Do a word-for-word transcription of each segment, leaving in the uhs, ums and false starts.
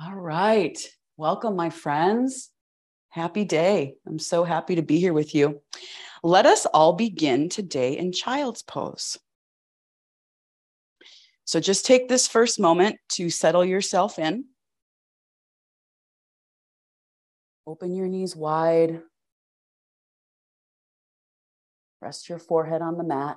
All right. Welcome, my friends. Happy day. I'm so happy to be here with you. Let us all begin today in child's pose. So just take this first moment to settle yourself in. Open your knees wide. Rest your forehead on the mat.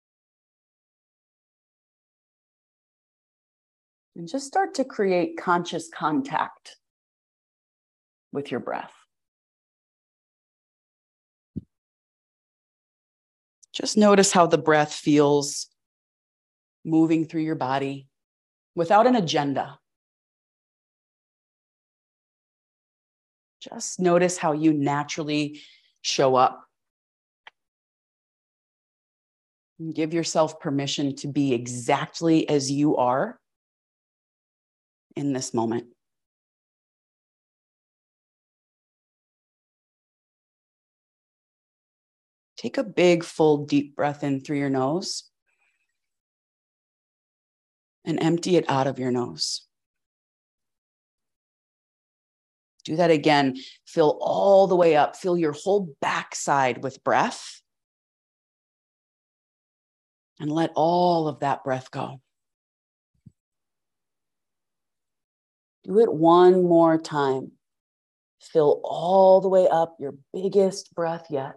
And just start to create conscious contact with your breath. Just notice how the breath feels moving through your body without an agenda. Just notice how you naturally show up. And give yourself permission to be exactly as you are in this moment. Take a big, full, deep breath in through your nose and empty it out of your nose. Do that again. Fill all the way up. Fill your whole backside with breath. And let all of that breath go. Do it one more time. Fill all the way up, your biggest breath yet.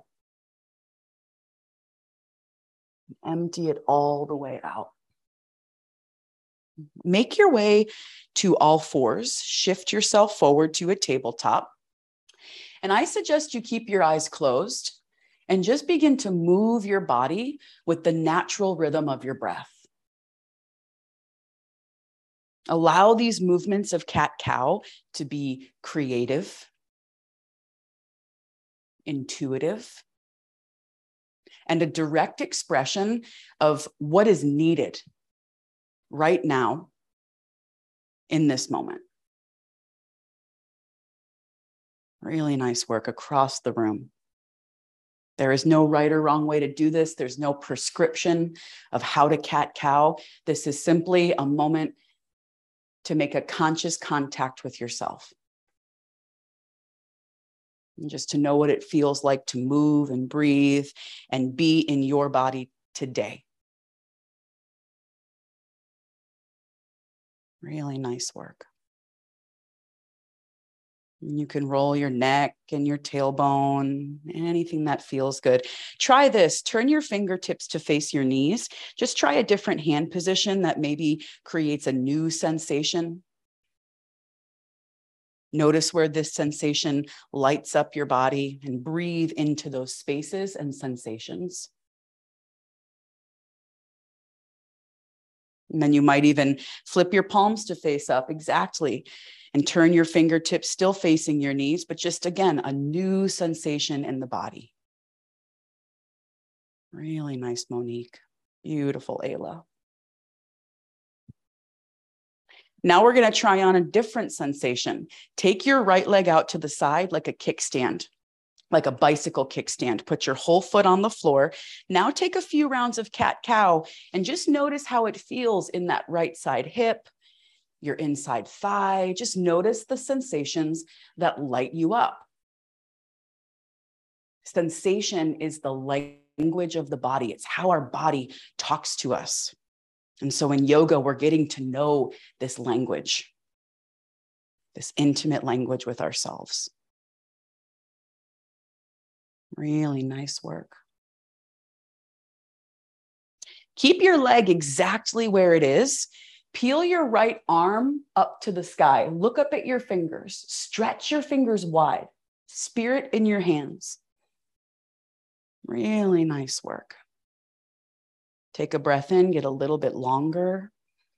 Empty it all the way out. Make your way to all fours. Shift yourself forward to a tabletop. And I suggest you keep your eyes closed and just begin to move your body with the natural rhythm of your breath. Allow these movements of cat-cow to be creative, intuitive, and a direct expression of what is needed right now in this moment. Really nice work across the room. There is no right or wrong way to do this. There's no prescription of how to cat-cow. This is simply a moment to make a conscious contact with yourself. And just to know what it feels like to move and breathe and be in your body today. Really nice work. You can roll your neck and your tailbone, anything that feels good. Try this. Turn your fingertips to face your knees. Just try a different hand position that maybe creates a new sensation. Notice where this sensation lights up your body and breathe into those spaces and sensations. And then you might even flip your palms to face up, exactly. And turn your fingertips still facing your knees, but just again, a new sensation in the body. Really nice, Monique. Beautiful, Ayla. Now we're going to try on a different sensation. Take your right leg out to the side like a kickstand, like a bicycle kickstand. Put your whole foot on the floor. Now take a few rounds of cat-cow and just notice how it feels in that right side hip, your inside thigh. Just notice the sensations that light you up. Sensation is the language of the body. It's how our body talks to us. And so in yoga, we're getting to know this language, this intimate language with ourselves. Really nice work. Keep your leg exactly where it is. Peel your right arm up to the sky. Look up at your fingers. Stretch your fingers wide. Spirit in your hands. Really nice work. Take a breath in, get a little bit longer.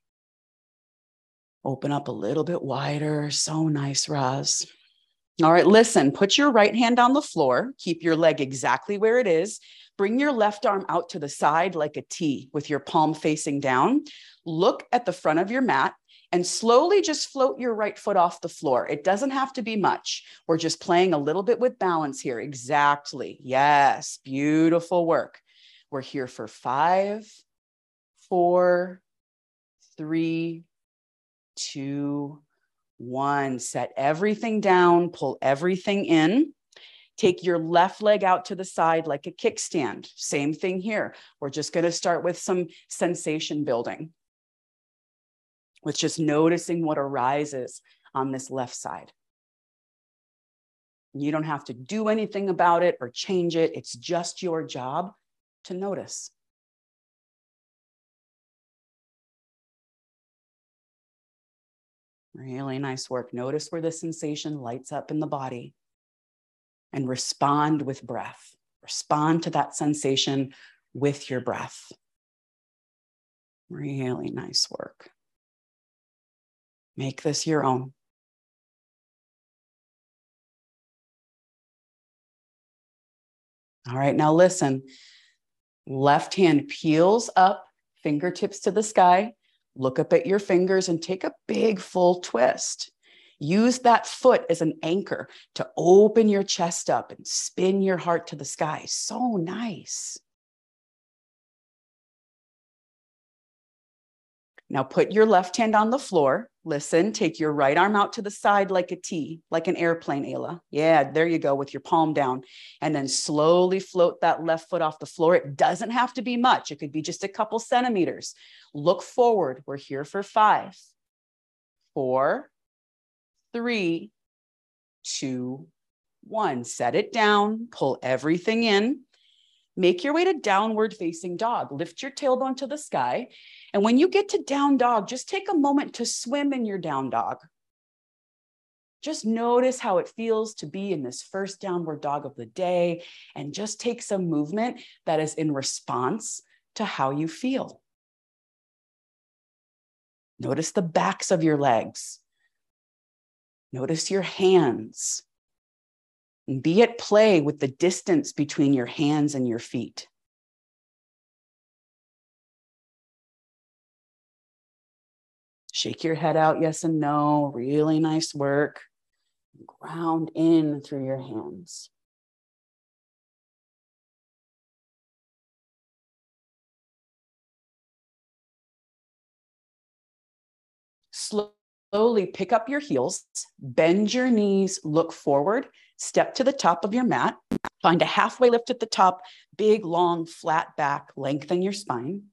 Open up a little bit wider. So nice, Raz. All right, listen, put your right hand on the floor. Keep your leg exactly where it is. Bring your left arm out to the side like a T with your palm facing down. Look at the front of your mat and slowly just float your right foot off the floor. It doesn't have to be much. We're just playing a little bit with balance here. Exactly. Yes, beautiful work. We're here for five, four, three, two, one. Set everything down, pull everything in. Take your left leg out to the side like a kickstand. Same thing here. We're just going to start with some sensation building, with just noticing what arises on this left side. You don't have to do anything about it or change it. It's just your job to notice. Really nice work. Notice where the sensation lights up in the body and respond with breath. Respond to that sensation with your breath. Really nice work. Make this your own. All right, now listen. Left hand peels up, fingertips to the sky. Look up at your fingers and take a big full twist. Use that foot as an anchor to open your chest up and spin your heart to the sky. So nice. Now put your left hand on the floor. Listen, take your right arm out to the side like a T, like an airplane, Ayla. Yeah, there you go, with your palm down. And then slowly float that left foot off the floor. It doesn't have to be much. It could be just a couple centimeters. Look forward. We're here for five, four, three, two, one. Set it down. Pull everything in. Make your way to downward facing dog. Lift your tailbone to the sky. And when you get to down dog, just take a moment to swim in your down dog. Just notice how it feels to be in this first downward dog of the day, and just take some movement that is in response to how you feel. Notice the backs of your legs. Notice your hands. And be at play with the distance between your hands and your feet. Shake your head out, yes and no. Really nice work. Ground in through your hands. Slowly pick up your heels, bend your knees, look forward, step to the top of your mat, find a halfway lift at the top, big, long, flat back, lengthen your spine,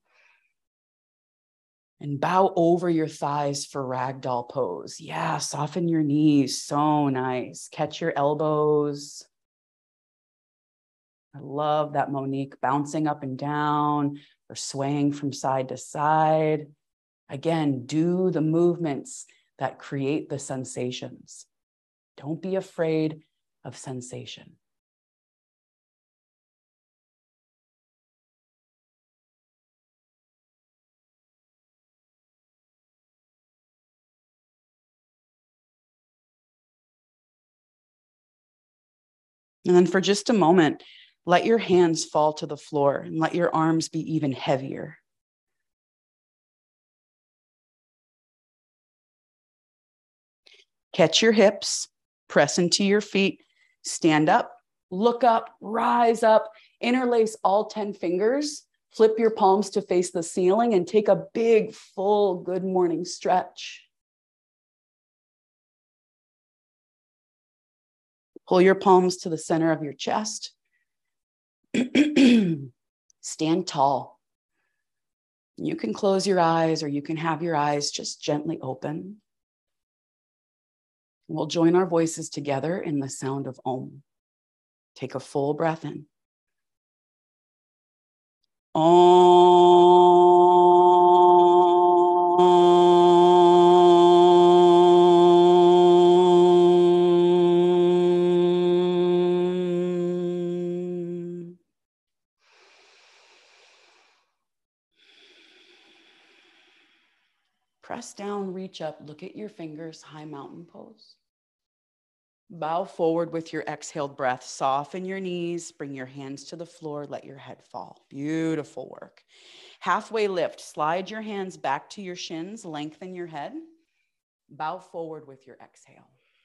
and bow over your thighs for ragdoll pose. Yeah, soften your knees, so nice. Catch your elbows. I love that, Monique, bouncing up and down or swaying from side to side. Again, do the movements that create the sensations. Don't be afraid of sensation. And then for just a moment, let your hands fall to the floor and let your arms be even heavier. Catch your hips, press into your feet, stand up, look up, rise up, interlace all ten fingers, flip your palms to face the ceiling, and take a big, full good morning stretch. Pull your palms to the center of your chest. Stand tall. You can close your eyes or you can have your eyes just gently open. We'll join our voices together in the sound of Om. Take a full breath in. Om. Press down, reach up, look at your fingers, high mountain pose. Bow forward with your exhaled breath. Soften your knees, bring your hands to the floor, let your head fall. Beautiful work. Halfway lift, slide your hands back to your shins, lengthen your head. Bow forward with your exhale.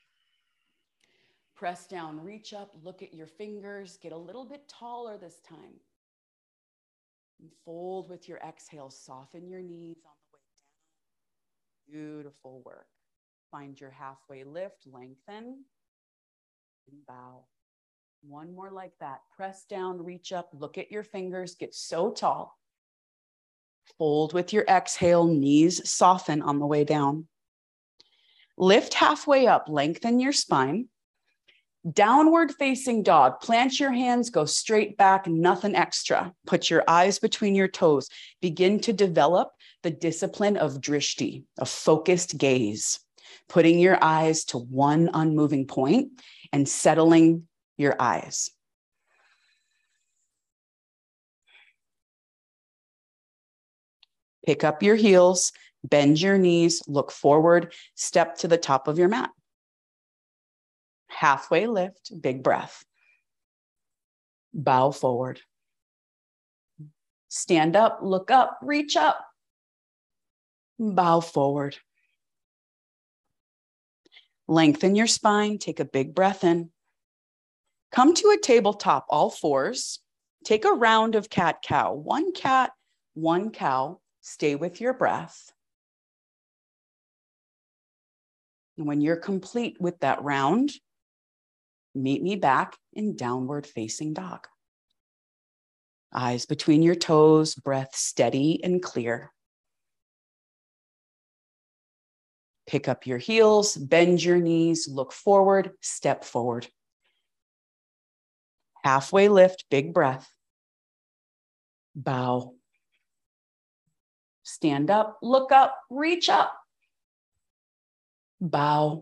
Press down, reach up, look at your fingers, get a little bit taller this time. And fold with your exhale, soften your knees on the way down. Beautiful work. Find your halfway lift, lengthen, and bow. One more like that. Press down, reach up, look at your fingers, get so tall. Fold with your exhale, knees soften on the way down. Lift halfway up, lengthen your spine. Downward facing dog. Plant your hands, go straight back, nothing extra. Put your eyes between your toes. Begin to develop the discipline of drishti, a focused gaze. Putting your eyes to one unmoving point and settling your eyes. Pick up your heels, bend your knees, look forward, step to the top of your mat. Halfway lift, big breath. Bow forward. Stand up, look up, reach up. Bow forward. Lengthen your spine, take a big breath in. Come to a tabletop, all fours. Take a round of cat-cow. One cat, one cow. Stay with your breath. And when you're complete with that round, meet me back in downward facing dog. Eyes between your toes, breath steady and clear. Pick up your heels, bend your knees, look forward, step forward. Halfway lift, big breath. Bow. Stand up, look up, reach up. Bow.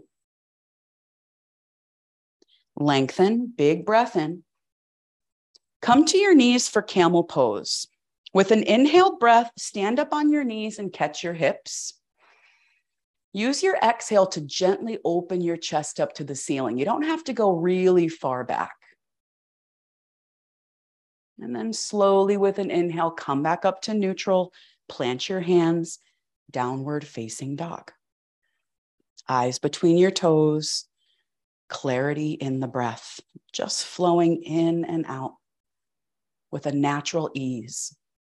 Lengthen, big breath in. Come to your knees for camel pose. With an inhaled breath, stand up on your knees and catch your hips. Use your exhale to gently open your chest up to the ceiling. You don't have to go really far back. And then slowly with an inhale, come back up to neutral. Plant your hands, downward facing dog. Eyes between your toes, clarity in the breath, just flowing in and out with a natural ease.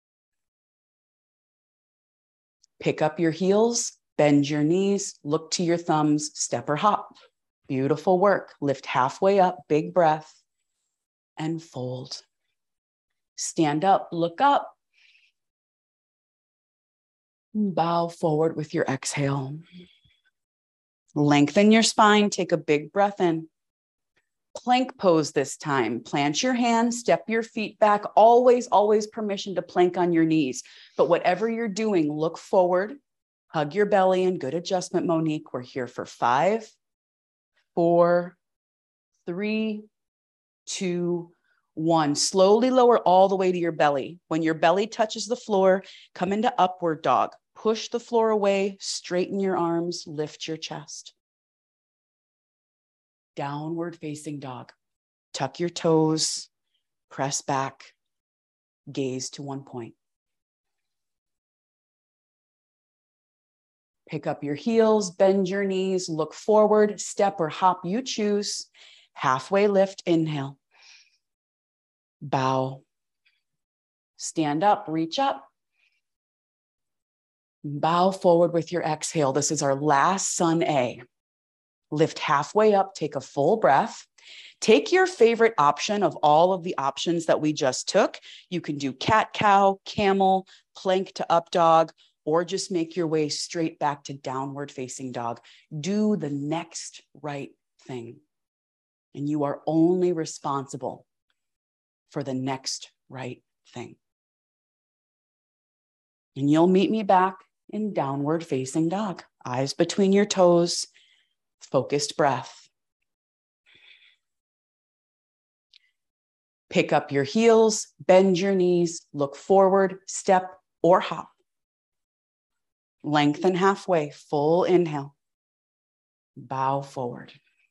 Pick up your heels, bend your knees, look to your thumbs, step or hop. Beautiful work. Lift halfway up, big breath, and fold. Stand up, look up. Bow forward with your exhale. Lengthen your spine, take a big breath in. Plank pose this time. Plant your hands, step your feet back. Always, always permission to plank on your knees. But whatever you're doing, look forward, hug your belly in. Good adjustment, Monique. We're here for five, four, three, two, one. Slowly lower all the way to your belly. When your belly touches the floor, come into upward dog. Push the floor away, straighten your arms, lift your chest. Downward facing dog. Tuck your toes, press back, gaze to one point. Pick up your heels, bend your knees, look forward, step or hop, you choose. Halfway lift, inhale. Bow. Stand up, reach up. Bow forward with your exhale. This is our last sun A. Lift halfway up, take a full breath. Take your favorite option of all of the options that we just took. You can do cat-cow, camel, plank to up dog, or just make your way straight back to downward facing dog. Do the next right thing. And you are only responsible for the next right thing. And you'll meet me back in downward facing dog. Eyes between your toes, focused breath. Pick up your heels, bend your knees, look forward, step or hop. Lengthen halfway, full inhale. Bow forward.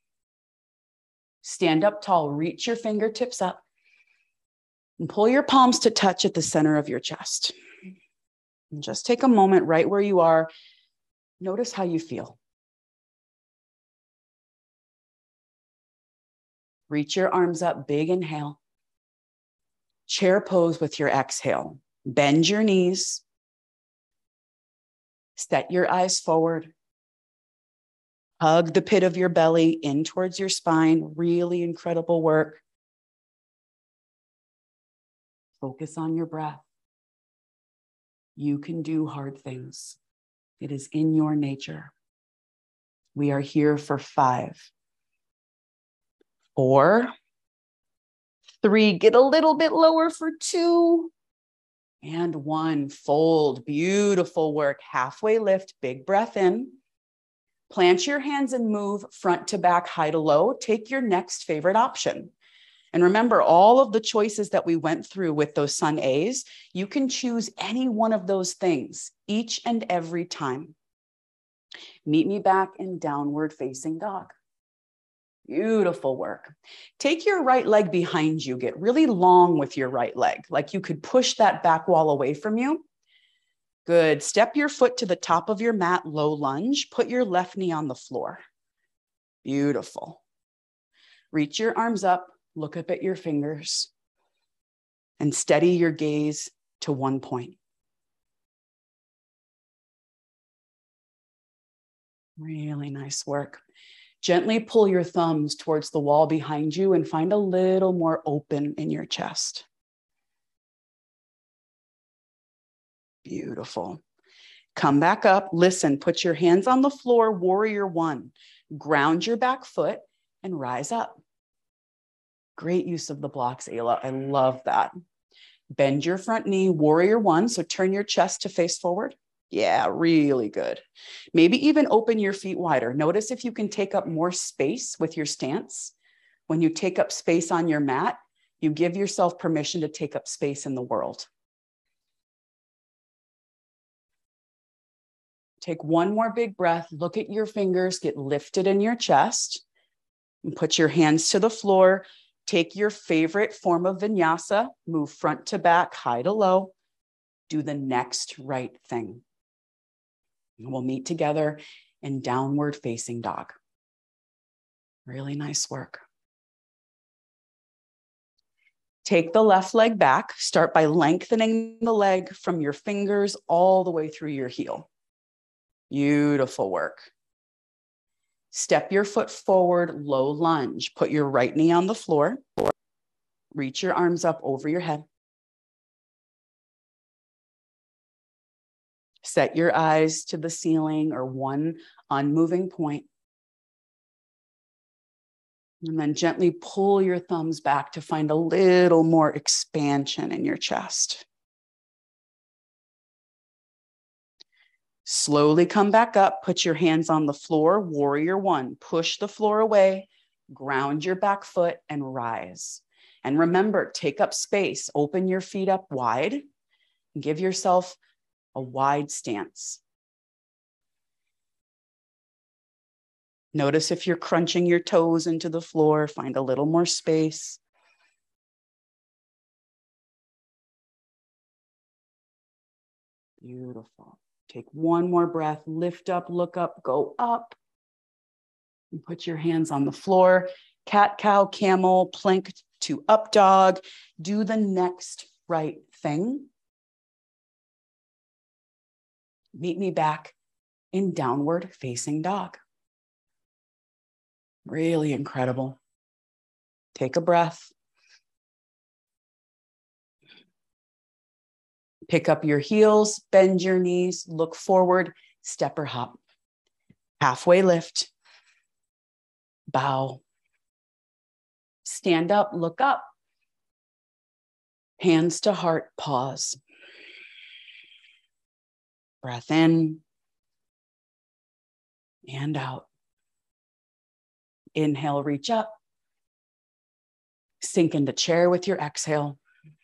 Stand up tall, reach your fingertips up and pull your palms to touch at the center of your chest. And just take a moment right where you are. Notice how you feel. Reach your arms up, big inhale. Chair pose with your exhale. Bend your knees. Set your eyes forward. Hug the pit of your belly in towards your spine. Really incredible work. Focus on your breath. You can do hard things. It is in your nature. We are here for five, four, three, get a little bit lower for two, and one. Fold. Beautiful work. Halfway lift, big breath in. Plant your hands and move front to back, high to low. Take your next favorite option. And remember, all of the choices that we went through with those Sun A's, you can choose any one of those things each and every time. Meet me back in downward facing dog. Beautiful work. Take your right leg behind you. Get really long with your right leg, like you could push that back wall away from you. Good. Step your foot to the top of your mat, low lunge. Put your left knee on the floor. Beautiful. Reach your arms up, look up at your fingers, and steady your gaze to one point. Really nice work. Gently pull your thumbs towards the wall behind you and find a little more open in your chest. Beautiful. Come back up. Listen, put your hands on the floor, warrior one. Ground your back foot and rise up. Great use of the blocks, Ayla. I love that. Bend your front knee, warrior one. So turn your chest to face forward. Yeah, really good. Maybe even open your feet wider. Notice if you can take up more space with your stance. When you take up space on your mat, you give yourself permission to take up space in the world. Take one more big breath. Look at your fingers, get lifted in your chest, and put your hands to the floor. Take your favorite form of vinyasa, move front to back, high to low. Do the next right thing. And we'll meet together in downward facing dog. Really nice work. Take the left leg back. Start by lengthening the leg from your fingers all the way through your heel. Beautiful work. Step your foot forward, low lunge. Put your right knee on the floor. Reach your arms up over your head. Set your eyes to the ceiling or one unmoving point. And then gently pull your thumbs back to find a little more expansion in your chest. Slowly come back up, put your hands on the floor, warrior one. Push the floor away, ground your back foot and rise. And remember, take up space, open your feet up wide, and give yourself a wide stance. Notice if you're crunching your toes into the floor, find a little more space. Beautiful. Take one more breath, lift up, look up, go up. And put your hands on the floor. Cat, cow, camel, plank to up dog. Do the next right thing. Meet me back in downward facing dog. Really incredible. Take a breath. Pick up your heels, bend your knees, look forward, step or hop. Halfway lift, bow. Stand up, look up. Hands to heart, pause. Breath in and out. Inhale, reach up. Sink into chair with your exhale.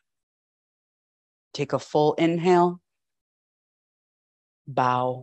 Take a full inhale. Bow.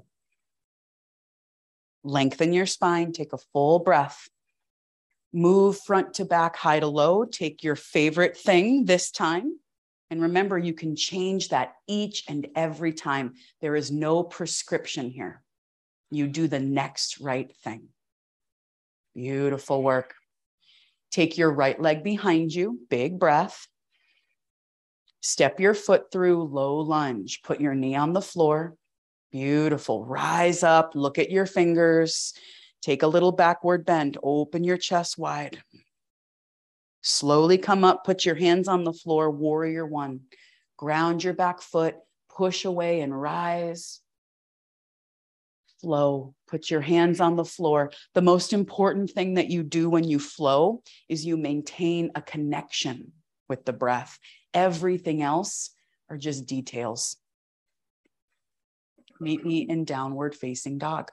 Lengthen your spine. Take a full breath. Move front to back, high to low. Take your favorite thing this time. And remember, you can change that each and every time. There is no prescription here. You do the next right thing. Beautiful work. Take your right leg behind you, big breath. Step your foot through, low lunge. Put your knee on the floor. Beautiful. Rise up, look at your fingers. Take a little backward bend, open your chest wide. Slowly come up, put your hands on the floor, warrior one. Ground your back foot, push away and rise. Flow, put your hands on the floor. The most important thing that you do when you flow is you maintain a connection with the breath. Everything else are just details. Meet me in downward facing dog.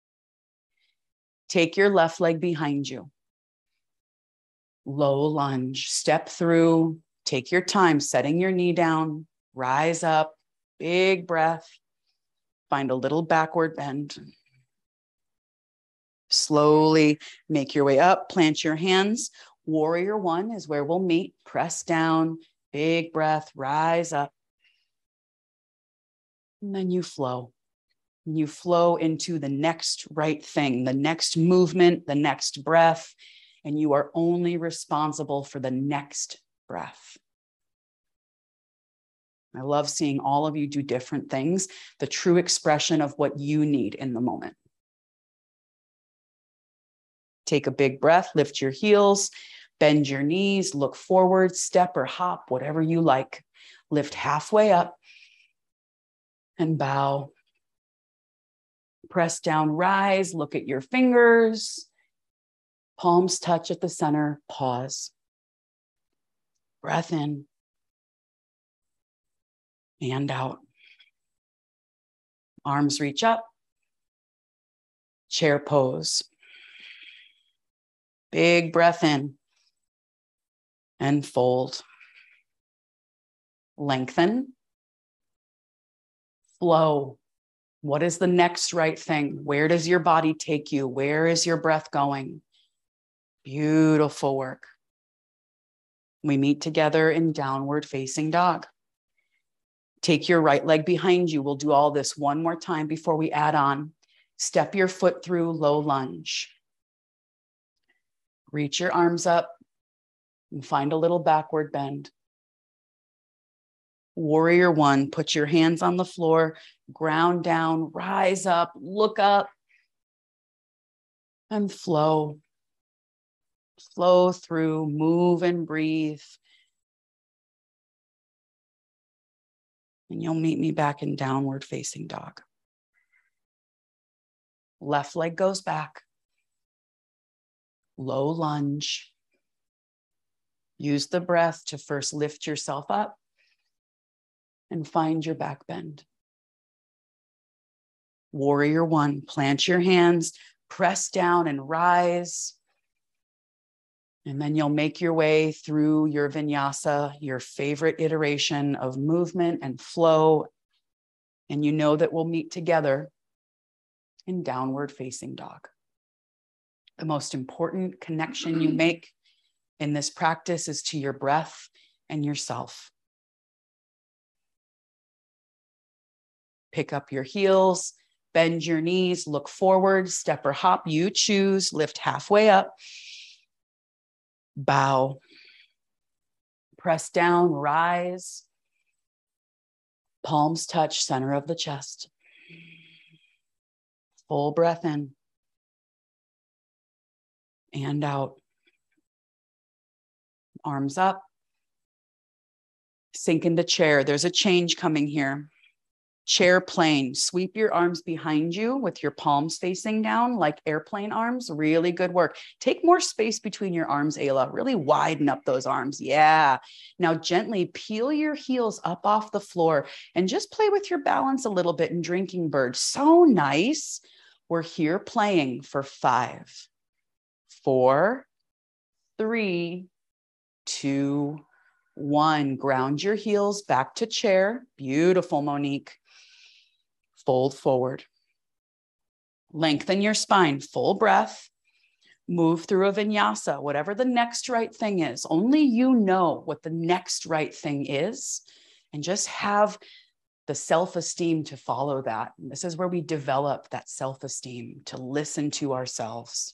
Take your left leg behind you. Low lunge, step through, take your time, setting your knee down, rise up, big breath, find a little backward bend. Slowly make your way up, plant your hands. Warrior one is where we'll meet, press down, big breath, rise up. And then you flow. You flow into the next right thing, the next movement, the next breath, and you are only responsible for the next breath. I love seeing all of you do different things, the true expression of what you need in the moment. Take a big breath, lift your heels, bend your knees, look forward, step or hop, whatever you like. Lift halfway up and bow. Press down, rise, look at your fingers. Palms touch at the center, pause. Breath in and out. Arms reach up. Chair pose. Big breath in and fold. Lengthen. Flow. What is the next right thing? Where does your body take you? Where is your breath going? Beautiful work. We meet together in downward facing dog. Take your right leg behind you. We'll do all this one more time before we add on. Step your foot through low lunge. Reach your arms up and find a little backward bend. Warrior one, put your hands on the floor, ground down, rise up, look up, and flow. Flow through, move and breathe. And you'll meet me back in downward facing dog. Left leg goes back. Low lunge. Use the breath to first lift yourself up and find your back bend. Warrior one, plant your hands, press down and rise. And then you'll make your way through your vinyasa, your favorite iteration of movement and flow. And you know that we'll meet together in downward facing dog. The most important connection you make in this practice is to your breath and yourself. Pick up your heels, bend your knees, look forward, step or hop, you choose, lift halfway up. Bow, press down, rise, palms touch center of the chest. Full breath in and out. Arms up, sink into chair. There's a change coming here. Chair plane, sweep your arms behind you with your palms facing down like airplane arms. Really good work. Take more space between your arms, Ayla. Really widen up those arms. Yeah. Now gently peel your heels up off the floor and just play with your balance a little bit in drinking bird. So nice. We're here playing for five, four, three, two, one. Ground your heels back to chair. Beautiful, Monique. Fold forward. Lengthen your spine, full breath. Move through a vinyasa, whatever the next right thing is. Only you know what the next right thing is, and just have the self-esteem to follow that. And this is where we develop that self-esteem, to listen to ourselves.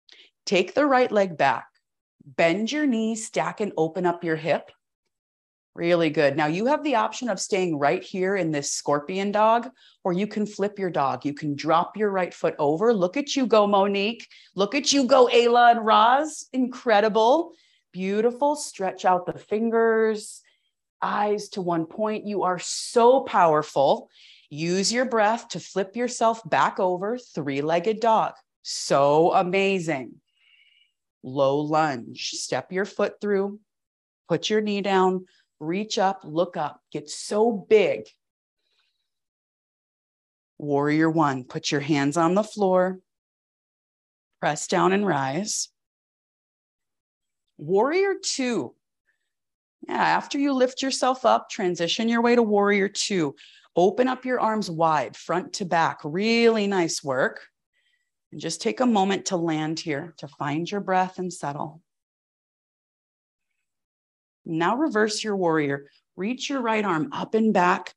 Take the right leg back. Bend your knees, stack and open up your hip. Really good. Now you have the option of staying right here in this scorpion dog, or you can flip your dog. You can drop your right foot over. Look at you go, Monique. Look at you go, Ayla and Roz. Incredible. Beautiful. Stretch out the fingers, eyes to one point. You are so powerful. Use your breath to flip yourself back over, three-legged dog. So amazing. Low lunge. Step your foot through. Put your knee down. Reach up, look up, get so big. Warrior one, put your hands on the floor, press down and rise. Warrior two. Yeah, after you lift yourself up, transition your way to warrior two. Open up your arms wide, front to back. Really nice work. And just take a moment to land here, to find your breath and settle. Now reverse your warrior. Reach your right arm up and back.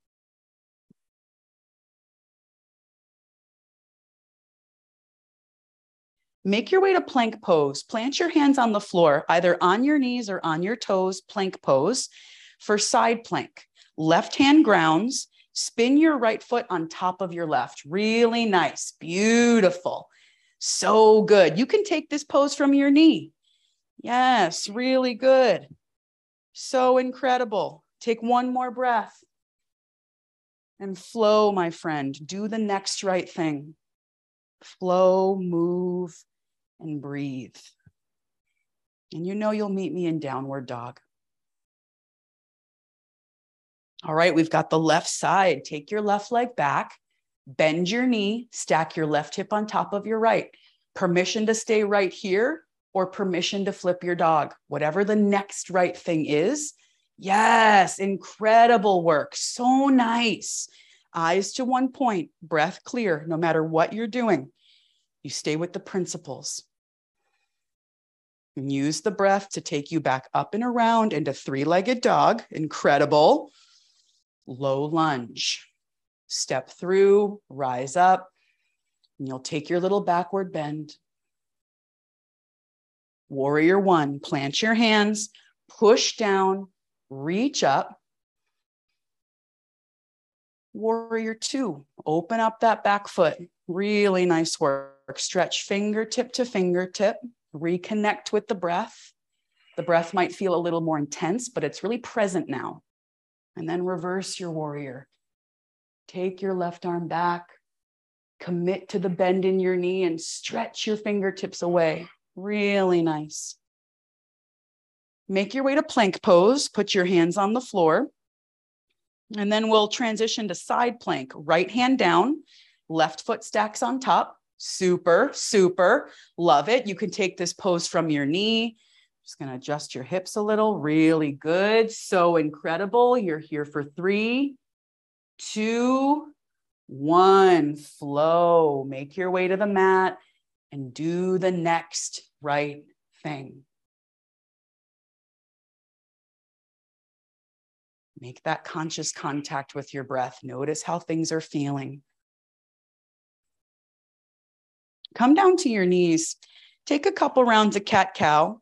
Make your way to plank pose. Plant your hands on the floor, either on your knees or on your toes, plank pose. For side plank, left hand grounds, spin your right foot on top of your left. Really nice, beautiful. So good. You can take this pose from your knee. Yes, really good. So incredible. Take one more breath and flow, my friend. Do the next right thing. Flow, move, and breathe. And you know you'll meet me in downward dog. All right, we've got the left side. Take your left leg back, bend your knee, stack your left hip on top of your right. Permission to stay right here, or permission to flip your dog, whatever the next right thing is. Yes, incredible work. So nice. Eyes to one point, breath clear, no matter what you're doing. You stay with the principles. And use the breath to take you back up and around into three-legged dog. Incredible. Low lunge. Step through, rise up, and you'll take your little backward bend. Warrior one, plant your hands, push down, reach up. Warrior two, open up that back foot. Really nice work. Stretch fingertip to fingertip. Reconnect with the breath. The breath might feel a little more intense, but it's really present now. And then reverse your warrior. Take your left arm back. Commit to the bend in your knee and stretch your fingertips away. Really nice. Make your way to plank pose. Put your hands on the floor. And then we'll transition to side plank. Right hand down, left foot stacks on top. Super, super. Love it. You can take this pose from your knee. Just going to adjust your hips a little. Really good. So incredible. You're here for three, two, one. Flow. Make your way to the mat and do the next right thing. Make that conscious contact with your breath. Notice how things are feeling. Come down to your knees. Take a couple rounds of cat-cow.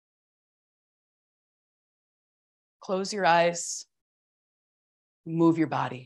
Close your eyes. Move your body.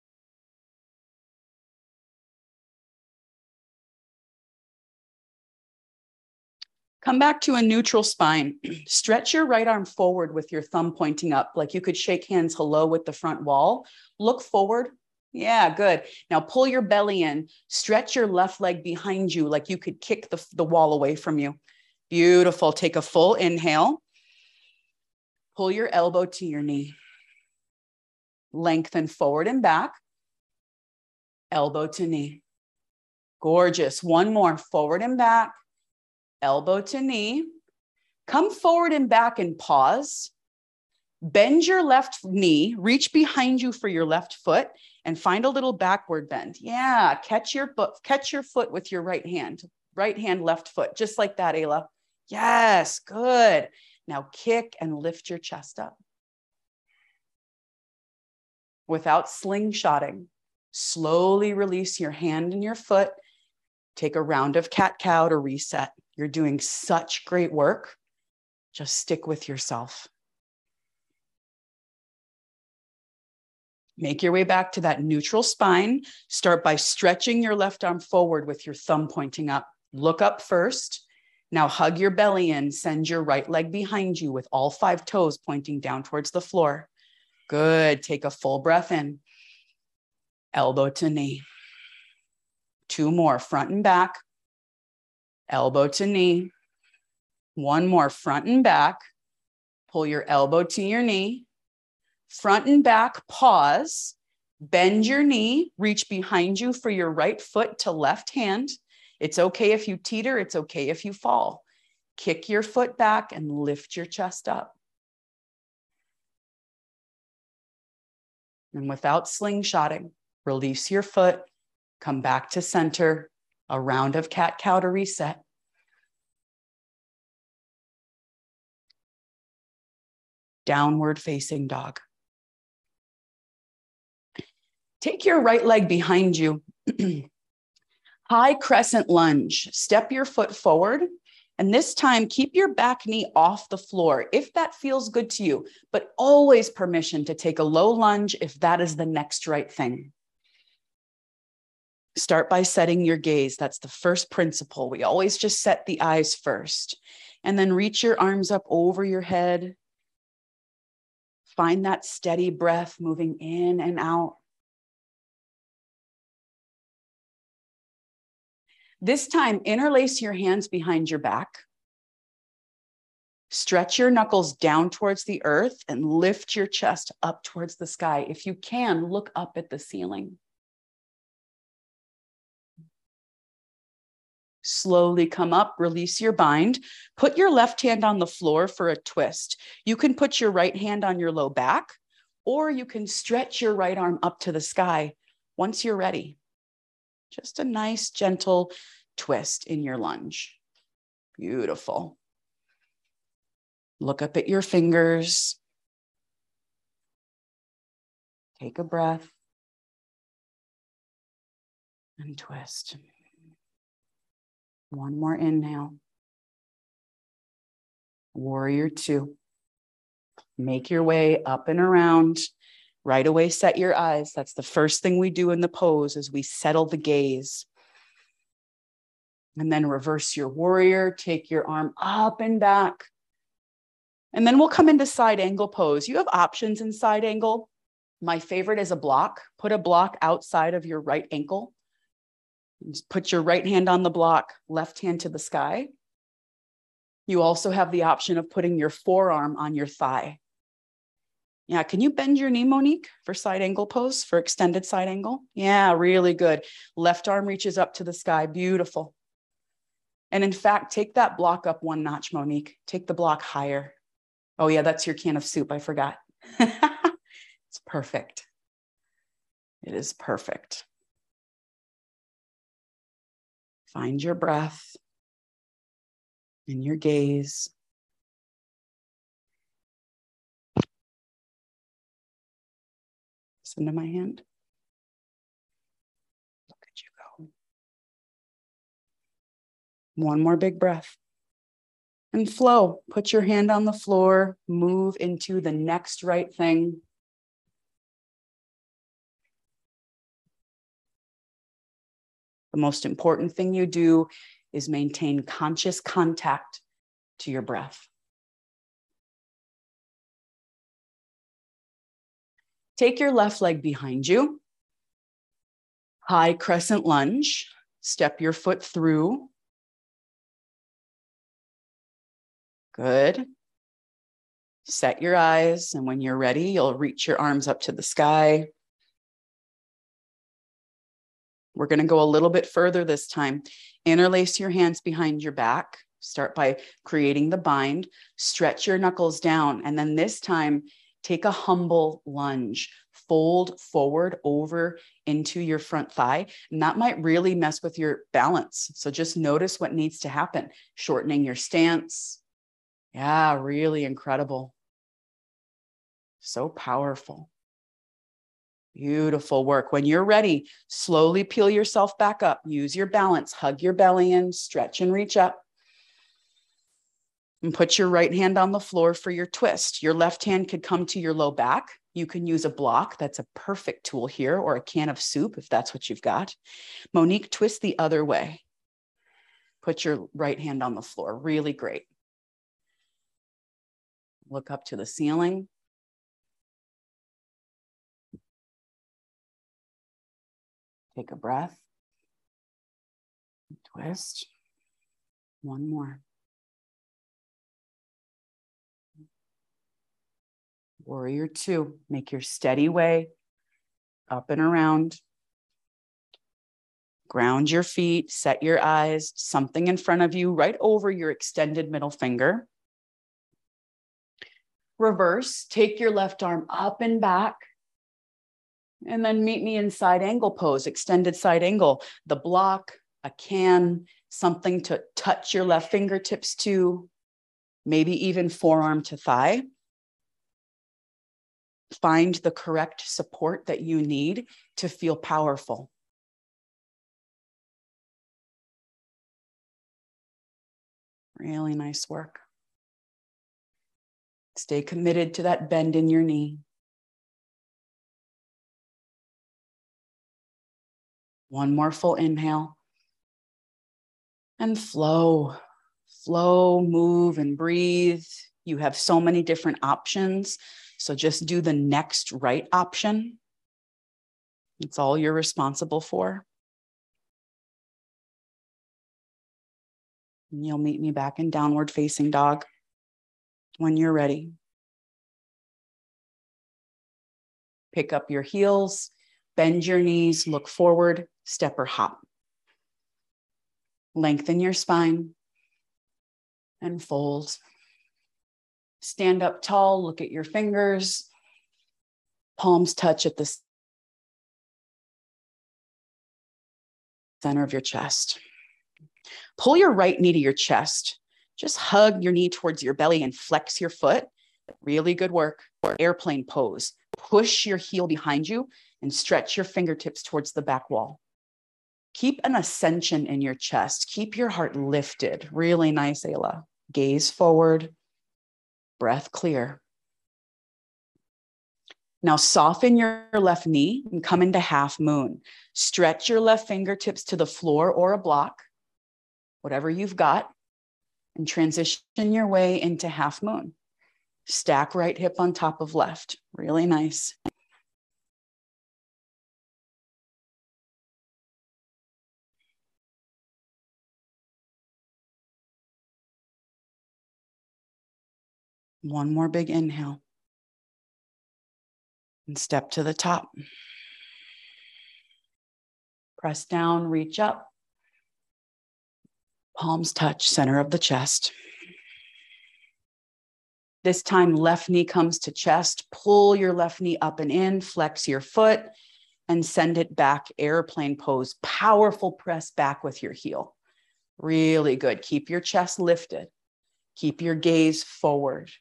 Come back to a neutral spine. Stretch your right arm forward with your thumb pointing up, like you could shake hands hello with the front wall. Look forward. Yeah, good. Now pull your belly in. Stretch your left leg behind you, like you could kick the, the wall away from you. Beautiful. Take a full inhale. Pull your elbow to your knee. Lengthen forward and back. Elbow to knee. Gorgeous. One more. Forward and back. Elbow to knee. Come forward and back and pause. Bend your left knee, reach behind you for your left foot and find a little backward bend. Yeah, catch your foot, catch your foot with your right hand. Right hand, left foot, just like that, Ayla. Yes, good. Now kick and lift your chest up. Without slingshotting, slowly release your hand and your foot. Take a round of cat-cow to reset. You're doing such great work. Just stick with yourself. Make your way back to that neutral spine. Start by stretching your left arm forward with your thumb pointing up. Look up first. Now hug your belly in. Send your right leg behind you with all five toes pointing down towards the floor. Good. Take a full breath in. Elbow to knee. Two more, front and back. Elbow to knee. One more, front and back. Pull your elbow to your knee. Front and back, pause. Bend your knee. Reach behind you for your right foot to left hand. It's okay if you teeter. It's okay if you fall. Kick your foot back and lift your chest up. And without slingshotting, release your foot. Come back to center. A round of cat-cow to reset. Downward facing dog. Take your right leg behind you. High crescent lunge. Step your foot forward. And this time, keep your back knee off the floor if that feels good to you, but always permission to take a low lunge if that is the next right thing. Start by setting your gaze. That's the first principle. We always just set the eyes first. And then reach your arms up over your head. Find that steady breath moving in and out. This time, interlace your hands behind your back. Stretch your knuckles down towards the earth and lift your chest up towards the sky. If you can, look up at the ceiling. Slowly come up, release your bind. Put your left hand on the floor for a twist. You can put your right hand on your low back, or you can stretch your right arm up to the sky once you're ready. Just a nice, gentle twist in your lunge. Beautiful. Look up at your fingers. Take a breath and twist. One more inhale. Warrior two. Make your way up and around. Right away, set your eyes. That's the first thing we do in the pose is we settle the gaze. And then reverse your warrior. Take your arm up and back. And then we'll come into side angle pose. You have options in side angle. My favorite is a block. Put a block outside of your right ankle. Just put your right hand on the block, left hand to the sky. You also have the option of putting your forearm on your thigh. Yeah, can you bend your knee, Monique, for side angle pose, for extended side angle? Yeah, really good. Left arm reaches up to the sky. Beautiful. And in fact, take that block up one notch, Monique. Take the block higher. Oh yeah, that's your can of soup. I forgot. It's perfect. It is perfect. Find your breath and your gaze. Listen to my hand. Look at you go. One more big breath. And flow. Put your hand on the floor. Move into the next right thing. The most important thing you do is maintain conscious contact to your breath. Take your left leg behind you. High crescent lunge. Step your foot through. Good. Set your eyes, and when you're ready, you'll reach your arms up to the sky. We're going to go a little bit further this time. Interlace your hands behind your back. Start by creating the bind. Stretch your knuckles down. And then this time, take a humble lunge. Fold forward over into your front thigh. And that might really mess with your balance. So just notice what needs to happen. Shortening your stance. Yeah, really incredible. So powerful. Beautiful work. When you're ready, slowly peel yourself back up. Use your balance. Hug your belly in, stretch and reach up. And put your right hand on the floor for your twist. Your left hand could come to your low back. You can use a block. That's a perfect tool here, or a can of soup if that's what you've got. Monique, twist the other way. Put your right hand on the floor. Really great. Look up to the ceiling. Take a breath. Twist. One more. Warrior two. Make your steady way up and around. Ground your feet, set your eyes, something in front of you, right over your extended middle finger. Reverse, take your left arm up and back, and then meet me in side angle pose, extended side angle. The block, a can, something to touch your left fingertips to, maybe even forearm to thigh. Find the correct support that you need to feel powerful. Really nice work. Stay committed to that bend in your knee. One more full inhale. And flow, flow, move, and breathe. You have so many different options. So just do the next right option. It's all you're responsible for. And you'll meet me back in downward facing dog when you're ready. Pick up your heels, bend your knees, look forward, step or hop. Lengthen your spine and fold. Stand up tall, look at your fingers. Palms touch at the center of your chest. Pull your right knee to your chest. Just hug your knee towards your belly and flex your foot. Really good work. Airplane pose. Push your heel behind you and stretch your fingertips towards the back wall. Keep an ascension in your chest. Keep your heart lifted. Really nice, Ayla. Gaze forward. Breath clear. Now soften your left knee and come into half moon. Stretch your left fingertips to the floor or a block, whatever you've got, and transition your way into half moon. Stack right hip on top of left. Really nice. One more big inhale. And step to the top. Press down, reach up. Palms touch, center of the chest. This time, left knee comes to chest. Pull your left knee up and in, flex your foot, and send it back, airplane pose. Powerful press back with your heel. Really good. Keep your chest lifted. Keep your gaze forward.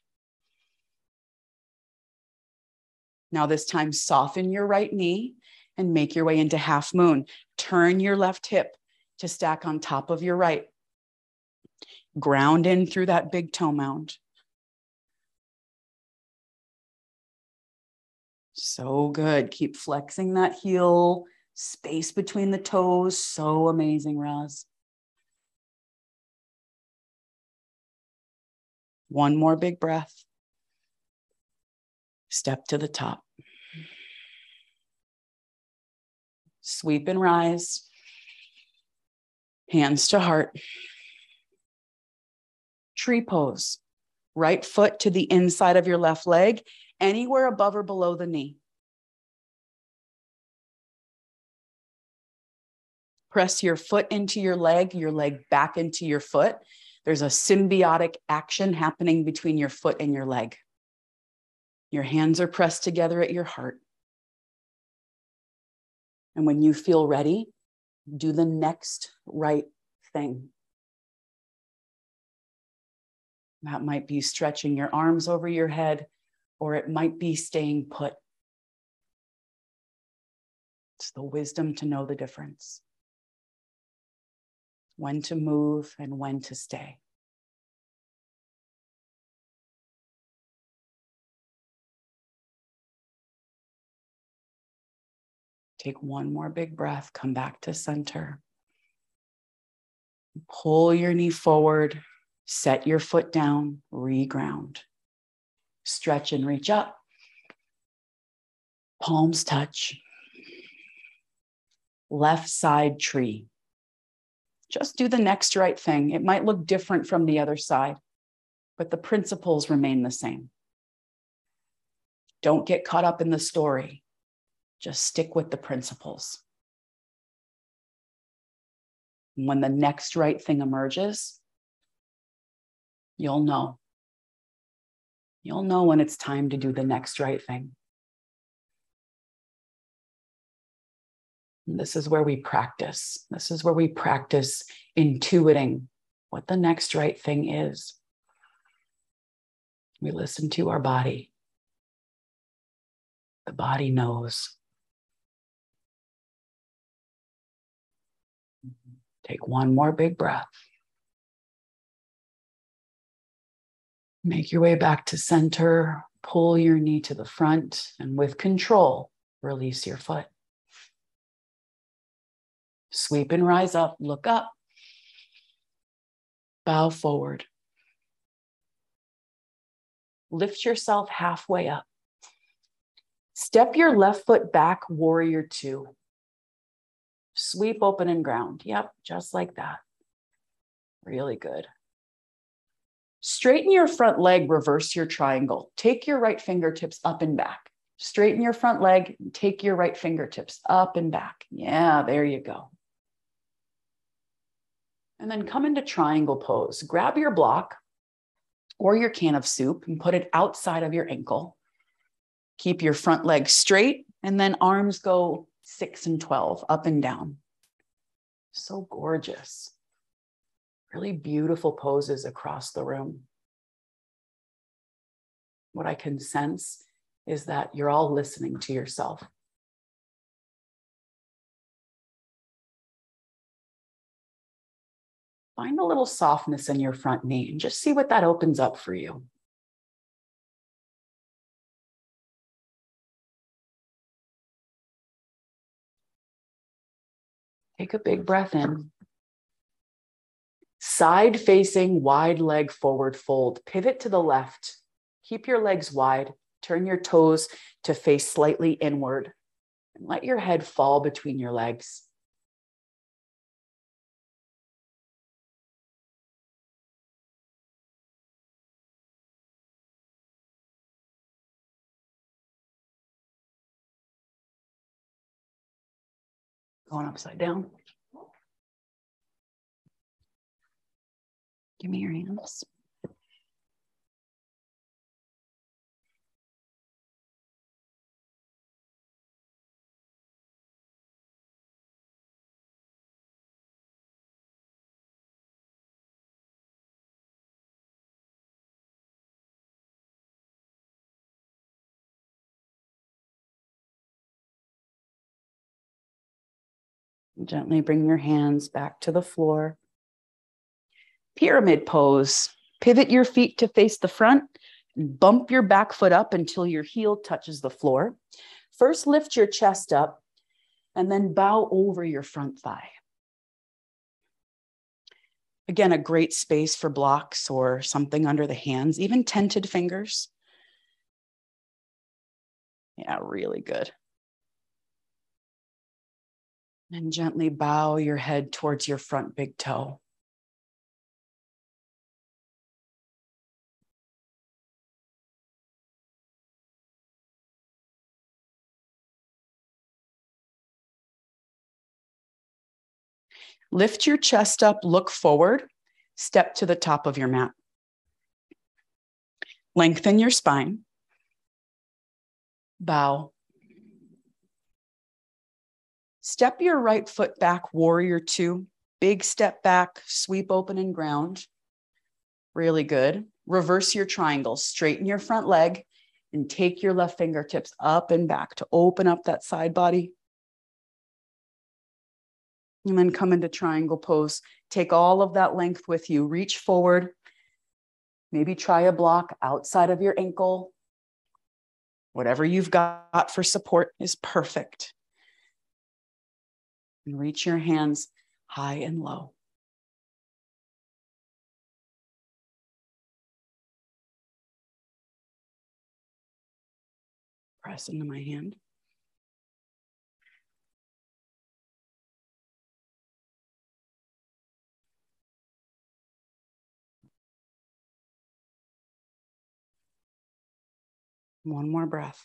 Now this time, soften your right knee and make your way into half moon. Turn your left hip to stack on top of your right. Ground in through that big toe mound. So good. Keep flexing that heel, space between the toes. So amazing, Roz. One more big breath. Step to the top. Sweep and rise. Hands to heart. Tree pose. Right foot to the inside of your left leg, anywhere above or below the knee. Press your foot into your leg, your leg back into your foot. There's a symbiotic action happening between your foot and your leg. Your hands are pressed together at your heart. And when you feel ready, do the next right thing. That might be stretching your arms over your head, or it might be staying put. It's the wisdom to know the difference. When to move and when to stay. Take one more big breath. Come back to center. Pull your knee forward. Set your foot down. Reground. Stretch and reach up. Palms touch. Left side tree. Just do the next right thing. It might look different from the other side, but the principles remain the same. Don't get caught up in the story. Just stick with the principles. And when the next right thing emerges, you'll know. You'll know when it's time to do the next right thing. And this is where we practice. This is where we practice intuiting what the next right thing is. We listen to our body. The body knows. Take one more big breath. Make your way back to center. Pull your knee to the front, and with control, release your foot. Sweep and rise up, look up. Bow forward. Lift yourself halfway up. Step your left foot back, warrior two. Sweep open and ground. Yep, just like that. Really good. Straighten your front leg, reverse your triangle. Take your right fingertips up and back. Straighten your front leg, take your right fingertips up and back. Yeah, there you go. And then come into triangle pose. Grab your block or your can of soup and put it outside of your ankle. Keep your front leg straight, and then arms go six and twelve, up and down. So gorgeous. Really beautiful poses across the room. What I can sense is that you're all listening to yourself. Find a little softness in your front knee and just see what that opens up for you. Take a big breath in. Side facing, wide leg forward fold. Pivot to the left. Keep your legs wide. Turn your toes to face slightly inward. And let your head fall between your legs. Going upside down. Give me your hands. Gently bring your hands back to the floor. Pyramid pose. Pivot your feet to face the front and bump your back foot up until your heel touches the floor. First, lift your chest up and then bow over your front thigh. Again, a great space for blocks or something under the hands, even tented fingers. Yeah, really good. And gently bow your head towards your front big toe. Lift your chest up, look forward, step to the top of your mat. Lengthen your spine. Bow. Step your right foot back, warrior two. Big step back, sweep open and ground. Really good. Reverse your triangle, straighten your front leg and take your left fingertips up and back to open up that side body. And then come into triangle pose. Take all of that length with you. Reach forward. Maybe try a block outside of your ankle. Whatever you've got for support is perfect. And reach your hands high and low. Press into my hand. One more breath.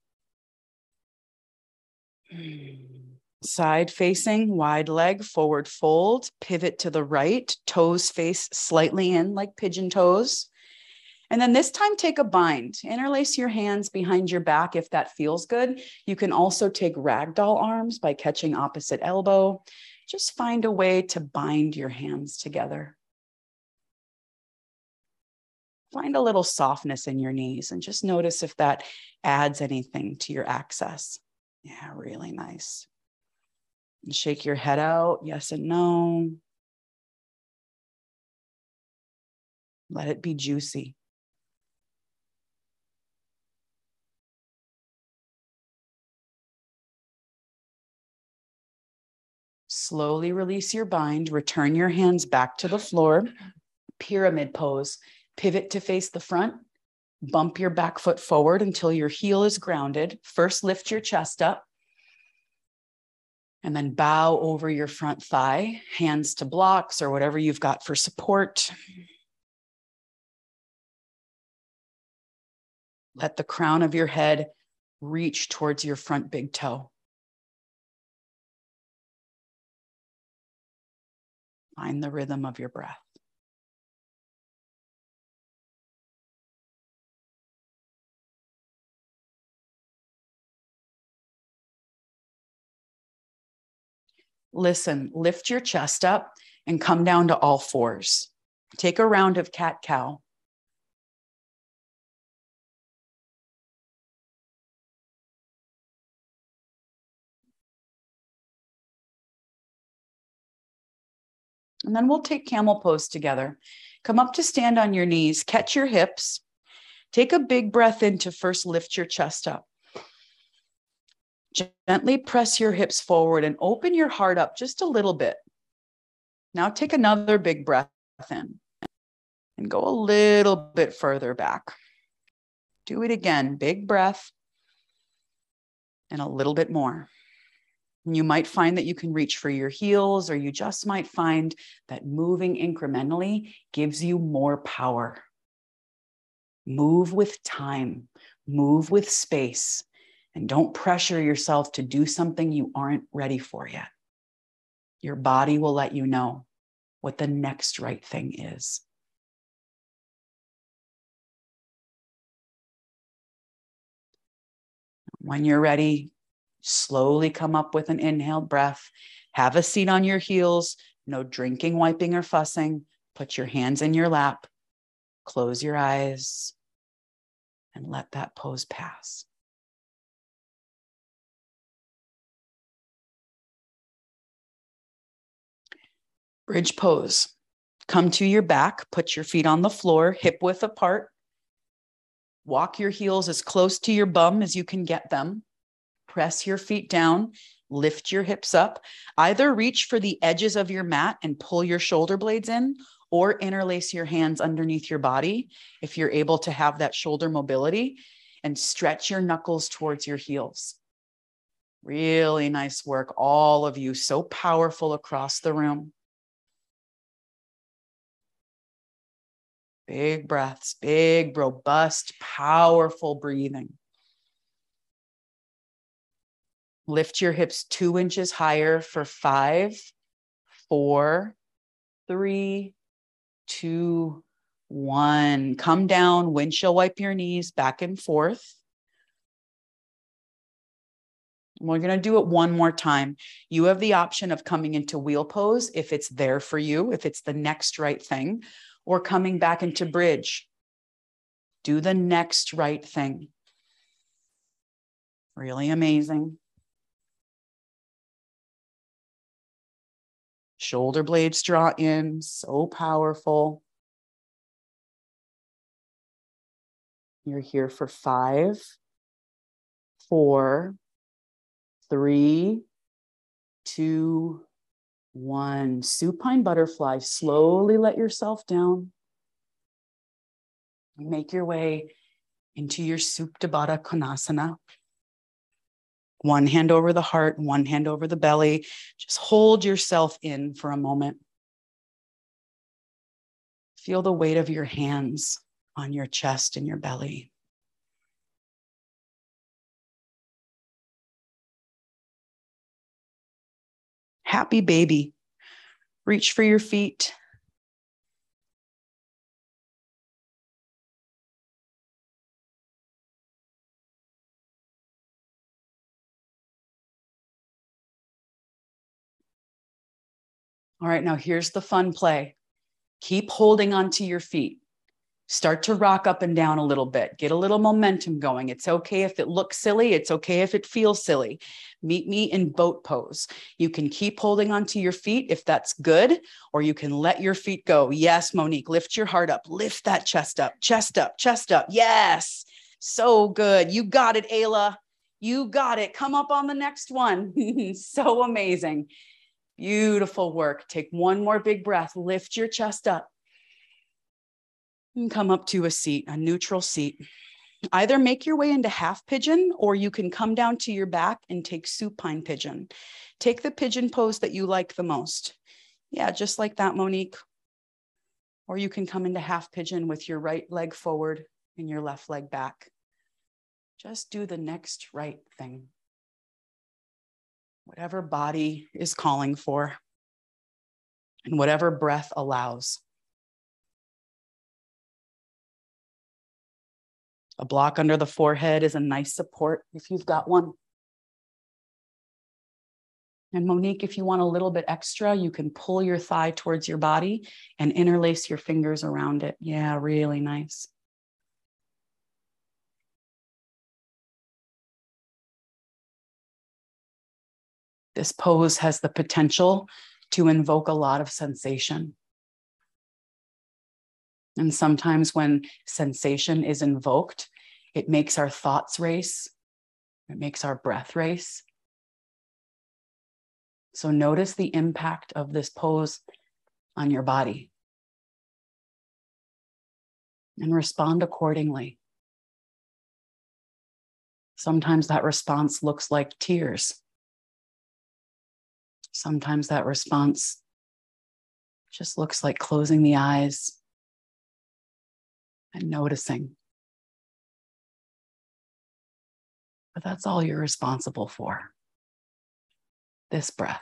Side facing, wide leg, forward fold, pivot to the right, toes face slightly in like pigeon toes. And then this time, take a bind. Interlace your hands behind your back if that feels good. You can also take ragdoll arms by catching opposite elbow. Just find a way to bind your hands together. Find a little softness in your knees and just notice if that adds anything to your access. Yeah, really nice. And shake your head out, yes and no. Let it be juicy. Slowly release your bind, return your hands back to the floor, pyramid pose, pivot to face the front, bump your back foot forward until your heel is grounded. First, lift your chest up. And then bow over your front thigh, hands to blocks or whatever you've got for support. Let the crown of your head reach towards your front big toe. Find the rhythm of your breath. Listen, lift your chest up and come down to all fours. Take a round of cat-cow. And then we'll take camel pose together. Come up to stand on your knees, catch your hips. Take a big breath in to first lift your chest up. Gently press your hips forward and open your heart up just a little bit. Now take another big breath in and go a little bit further back. Do it again, big breath and a little bit more. You might find that you can reach for your heels, or you just might find that moving incrementally gives you more power. Move with time, move with space, and don't pressure yourself to do something you aren't ready for yet. Your body will let you know what the next right thing is. When you're ready, slowly come up with an inhaled breath. Have a seat on your heels. No drinking, wiping, or fussing. Put your hands in your lap. Close your eyes and let that pose pass. Bridge pose. Come to your back. Put your feet on the floor, hip width apart. Walk your heels as close to your bum as you can get them. Press your feet down, lift your hips up. Either reach for the edges of your mat and pull your shoulder blades in, or interlace your hands underneath your body if you're able to have that shoulder mobility, and stretch your knuckles towards your heels. Really nice work, all of you, so powerful across the room. Big breaths, big, robust, powerful breathing. Lift your hips two inches higher for five, four, three, two, one. Come down, windshield wipe your knees back and forth. We're going to do it one more time. You have the option of coming into wheel pose if it's there for you, if it's the next right thing, or coming back into bridge. Do the next right thing. Really amazing. Shoulder blades draw in, so powerful. You're here for five, four, three, two, one. Supine butterfly. Slowly let yourself down. Make your way into your Supta Baddha Konasana. One hand over the heart, one hand over the belly. Just hold yourself in for a moment. Feel the weight of your hands on your chest and your belly. Happy baby. Reach for your feet. All right, now here's the fun play. Keep holding onto your feet. Start to rock up and down a little bit. Get a little momentum going. It's okay if it looks silly. It's okay if it feels silly. Meet me in boat pose. You can keep holding onto your feet if that's good, or you can let your feet go. Yes, Monique, lift your heart up. Lift that chest up, chest up, chest up. Yes, so good. You got it, Ayla. You got it. Come up on the next one. So amazing. Beautiful work. Take one more big breath. Lift your chest up. And come up to a seat, a neutral seat. Either make your way into half pigeon, or you can come down to your back and take supine pigeon. Take the pigeon pose that you like the most. Yeah, just like that, Monique. Or you can come into half pigeon with your right leg forward and your left leg back. Just do the next right thing. Whatever body is calling for and whatever breath allows. A block under the forehead is a nice support if you've got one. And Monique, if you want a little bit extra, you can pull your thigh towards your body and interlace your fingers around it. Yeah, really nice. This pose has the potential to invoke a lot of sensation. And sometimes when sensation is invoked, it makes our thoughts race. It makes our breath race. So notice the impact of this pose on your body and respond accordingly. Sometimes that response looks like tears. Sometimes that response just looks like closing the eyes and noticing. But that's all you're responsible for. This breath.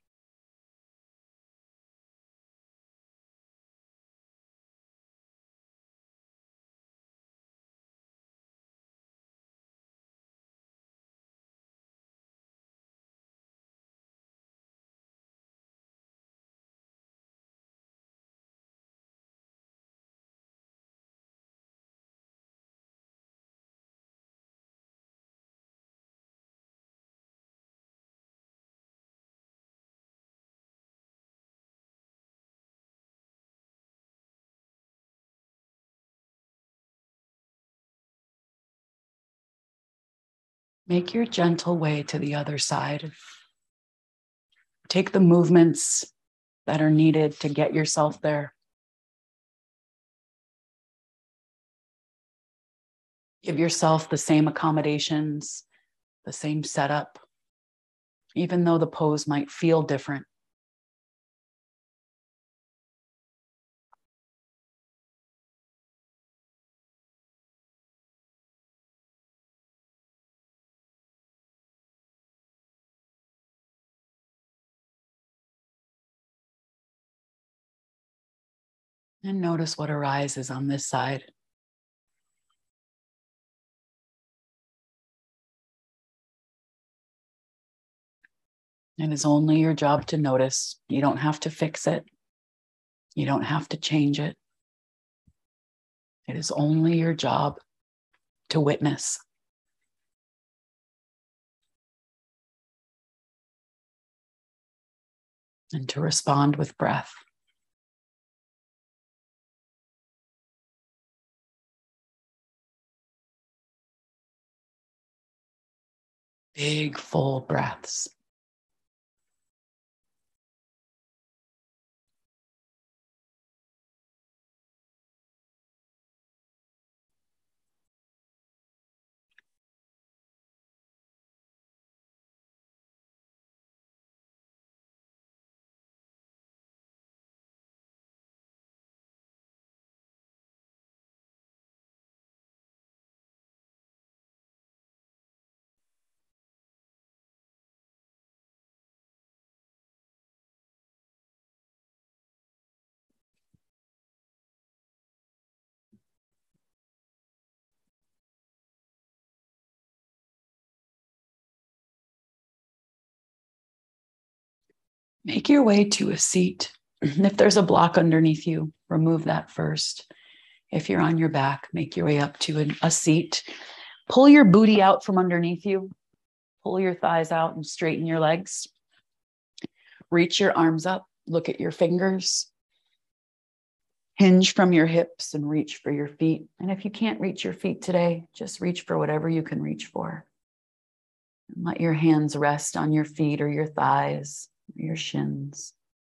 Make your gentle way to the other side. Take the movements that are needed to get yourself there. Give yourself the same accommodations, the same setup, even though the pose might feel different. And notice what arises on this side. It is only your job to notice. You don't have to fix it. You don't have to change it. It is only your job to witness. And to respond with breath. Big, full breaths. Make your way to a seat. If there's a block underneath you, remove that first. If you're on your back, make your way up to a, a seat. Pull your booty out from underneath you. Pull your thighs out and straighten your legs. Reach your arms up. Look at your fingers. Hinge from your hips and reach for your feet. And if you can't reach your feet today, just reach for whatever you can reach for. And let your hands rest on your feet or your thighs, or your shins.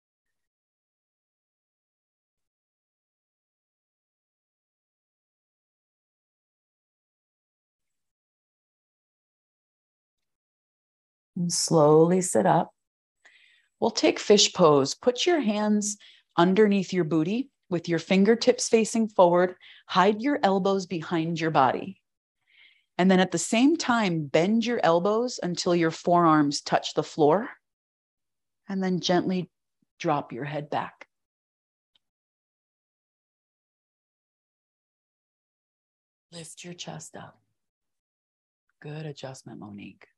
And slowly sit up. We'll take fish pose. Put your hands underneath your booty with your fingertips facing forward. Hide your elbows behind your body. And then at the same time, bend your elbows until your forearms touch the floor. And then gently drop your head back. Lift your chest up. Good adjustment, Monique.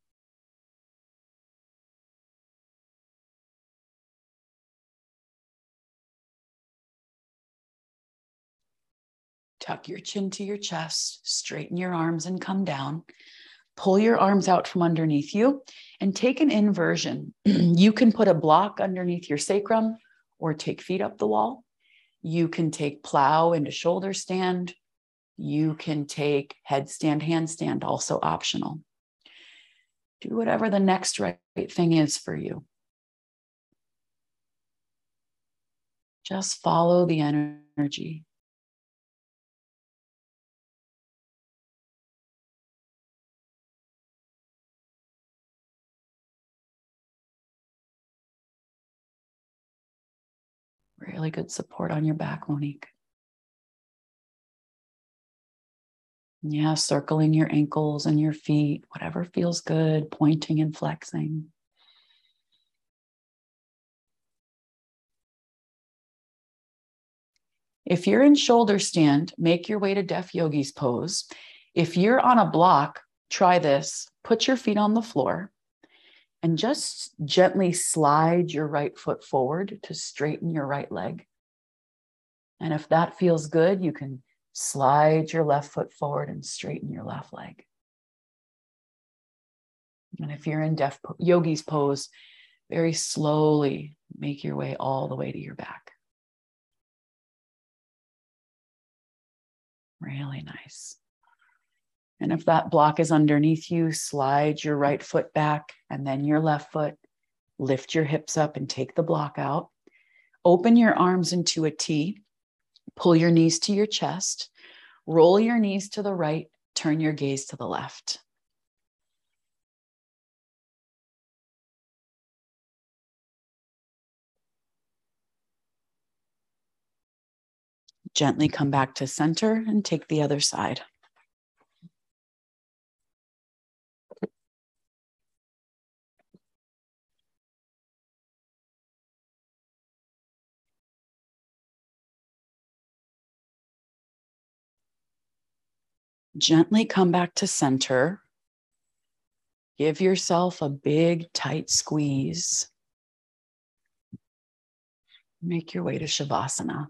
Tuck your chin to your chest, straighten your arms and come down. Pull your arms out from underneath you and take an inversion. You can put a block underneath your sacrum or take feet up the wall. You can take plow into shoulder stand. You can take headstand, handstand, also optional. Do whatever the next right thing is for you. Just follow the energy. Really good support on your back, Monique. Yeah, circling your ankles and your feet, whatever feels good, pointing and flexing. If you're in shoulder stand, make your way to Deaf Yogi's pose. If you're on a block, try this. Put your feet on the floor and just gently slide your right foot forward to straighten your right leg. And if that feels good, you can slide your left foot forward and straighten your left leg. And if you're in Deaf Yogi's pose, very slowly make your way all the way to your back. Really nice. And if that block is underneath you, slide your right foot back and then your left foot. Lift your hips up and take the block out. Open your arms into a T. Pull your knees to your chest. Roll your knees to the right. Turn your gaze to the left. Gently come back to center and take the other side. Gently come back to center. Give yourself a big, tight squeeze. Make your way to Shavasana.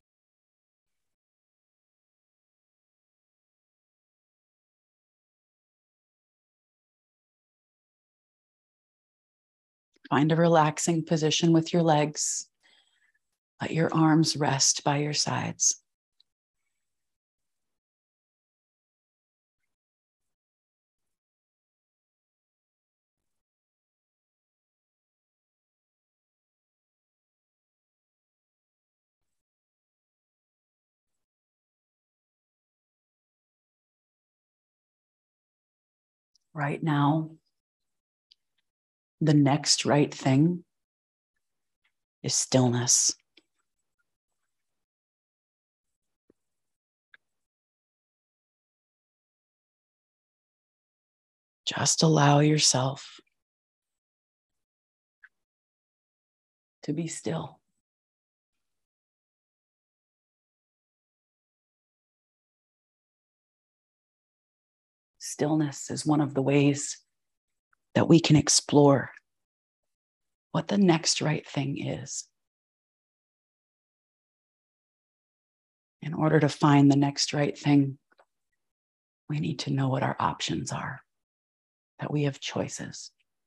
Find a relaxing position with your legs. Let your arms rest by your sides. Right now, the next right thing is stillness. Just allow yourself to be still. Stillness is one of the ways that we can explore what the next right thing is. In order to find the next right thing, we need to know what our options are, that we have choices.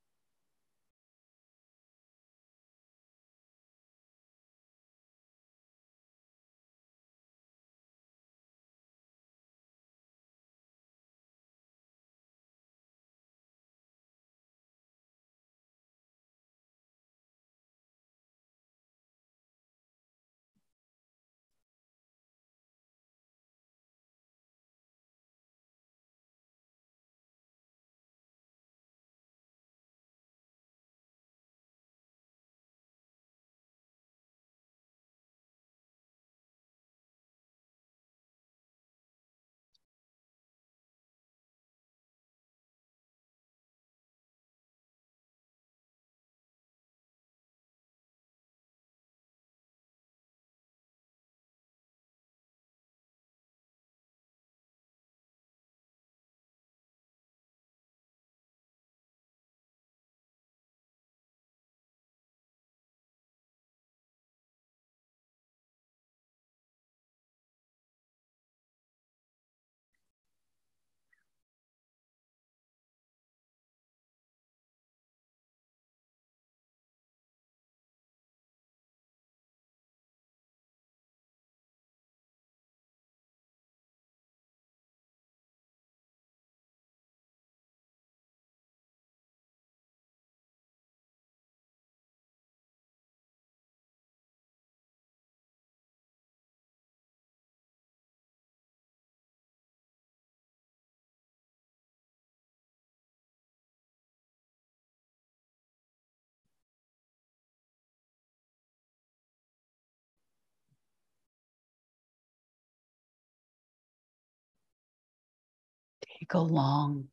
Take a long,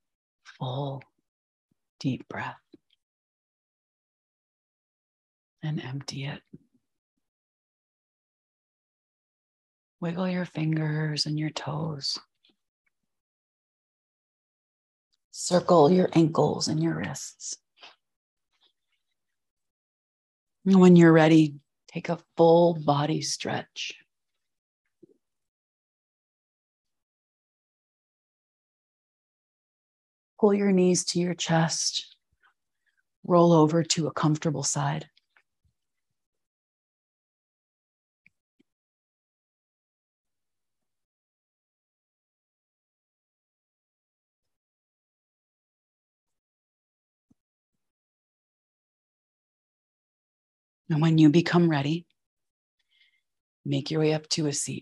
full, deep breath and empty it. Wiggle your fingers and your toes. Circle your ankles and your wrists. And when you're ready, take a full body stretch. Pull your knees to your chest. Roll over to a comfortable side. And when you become ready, make your way up to a seat.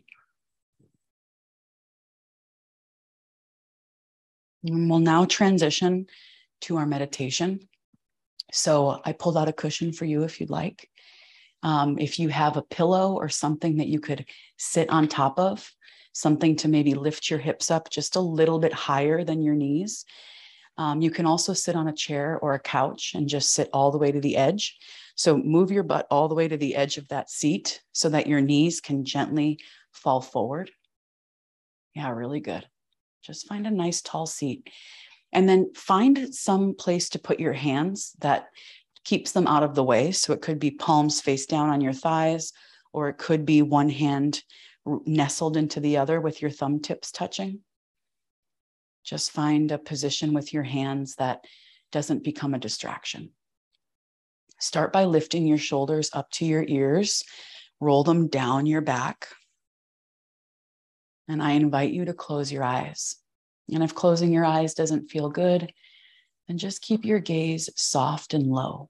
And we'll now transition to our meditation. So I pulled out a cushion for you if you'd like. Um, if you have a pillow or something that you could sit on top of, something to maybe lift your hips up just a little bit higher than your knees. Um, you can also sit on a chair or a couch and just sit all the way to the edge. So move your butt all the way to the edge of that seat so that your knees can gently fall forward. Yeah, really good. Just find a nice tall seat. And then find some place to put your hands that keeps them out of the way. So it could be palms face down on your thighs, or it could be one hand nestled into the other with your thumb tips touching. Just find a position with your hands that doesn't become a distraction. Start by lifting your shoulders up to your ears, roll them down your back. And I invite you to close your eyes. And if closing your eyes doesn't feel good, then just keep your gaze soft and low.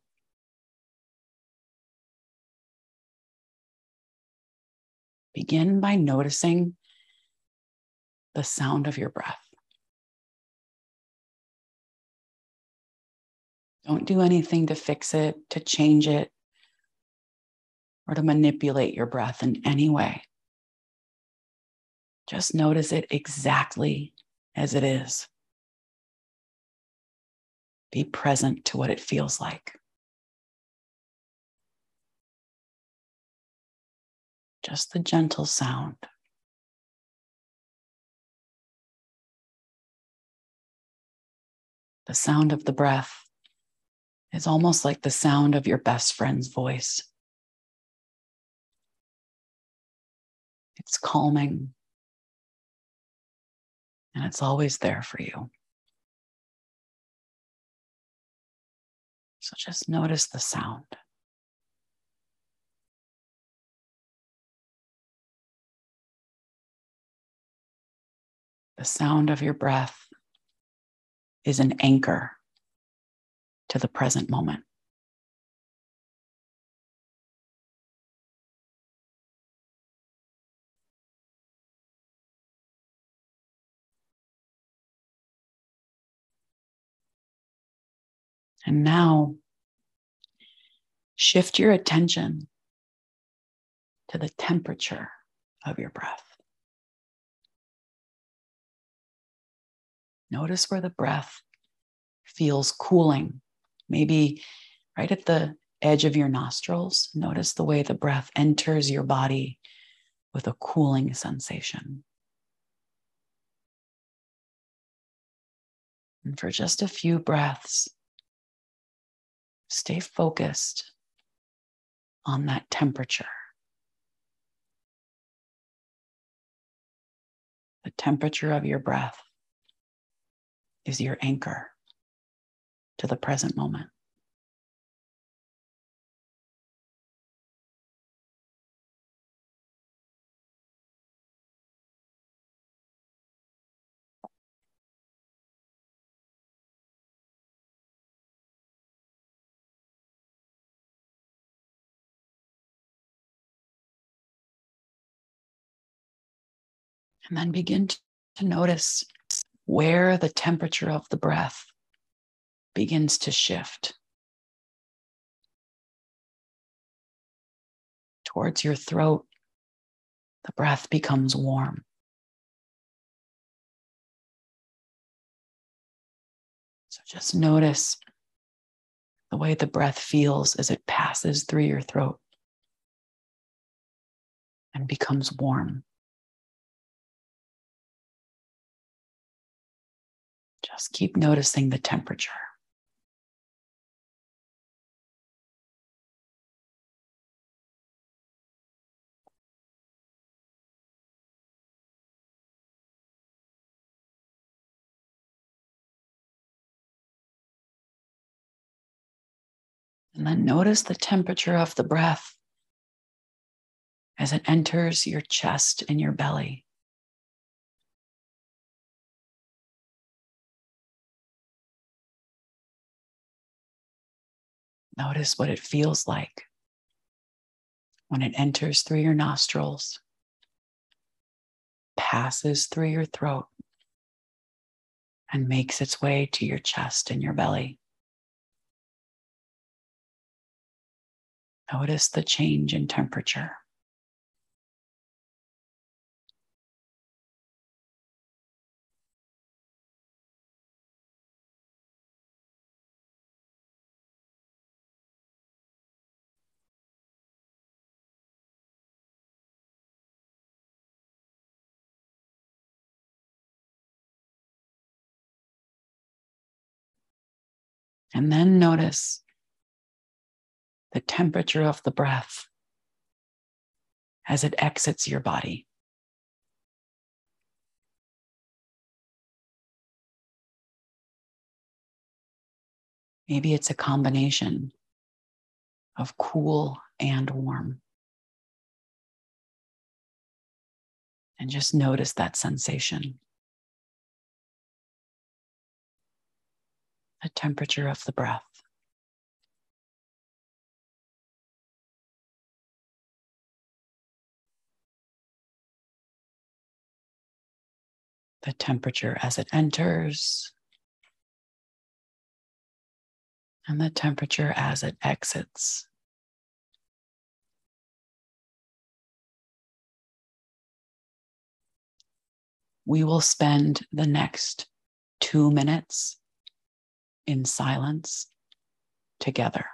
Begin by noticing the sound of your breath. Don't do anything to fix it, to change it, or to manipulate your breath in any way. Just notice it exactly as it is. Be present to what it feels like. Just the gentle sound. The sound of the breath is almost like the sound of your best friend's voice. It's calming, and it's always there for you. So just notice the sound. The sound of your breath is an anchor to the present moment. And now, shift your attention to the temperature of your breath. Notice where the breath feels cooling, maybe right at the edge of your nostrils. Notice the way the breath enters your body with a cooling sensation. And for just a few breaths, stay focused on that temperature. The temperature of your breath is your anchor to the present moment. And then begin to notice where the temperature of the breath begins to shift towards your throat. The breath becomes warm. So just notice the way the breath feels as it passes through your throat and becomes warm. Just keep noticing the temperature. And then notice the temperature of the breath as it enters your chest and your belly. Notice what it feels like when it enters through your nostrils, passes through your throat, and makes its way to your chest and your belly. Notice the change in temperature. And then notice the temperature of the breath as it exits your body. Maybe it's a combination of cool and warm. And just notice that sensation. The temperature of the breath. The temperature as it enters, and the temperature as it exits. We will spend the next two minutes in silence together.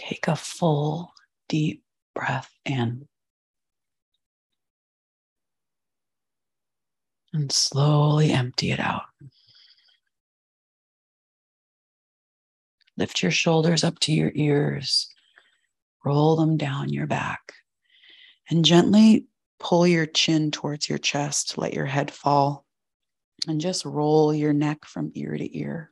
Take a full, deep breath in. And slowly empty it out. Lift your shoulders up to your ears. Roll them down your back. And gently pull your chin towards your chest. Let your head fall. And just roll your neck from ear to ear.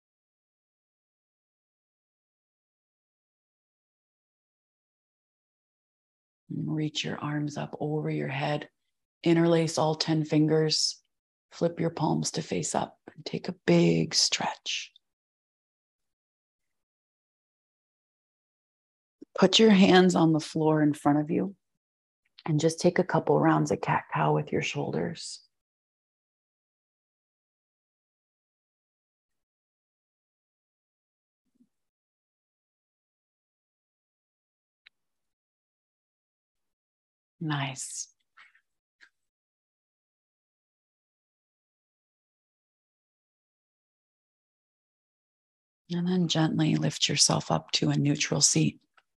And reach your arms up over your head. Interlace all ten fingers. Flip your palms to face up. And take a big stretch. Put your hands on the floor in front of you and just take a couple rounds of cat-cow with your shoulders. Nice. And then gently lift yourself up to a neutral seat.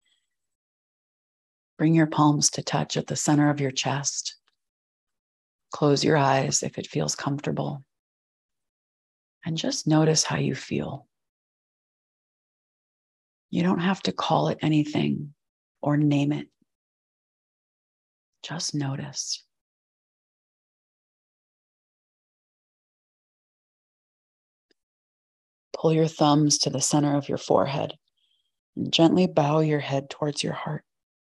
Bring your palms to touch at the center of your chest. Close your eyes if it feels comfortable. And just notice how you feel. You don't have to call it anything or name it. Just notice. Pull your thumbs to the center of your forehead and gently bow your head towards your heart.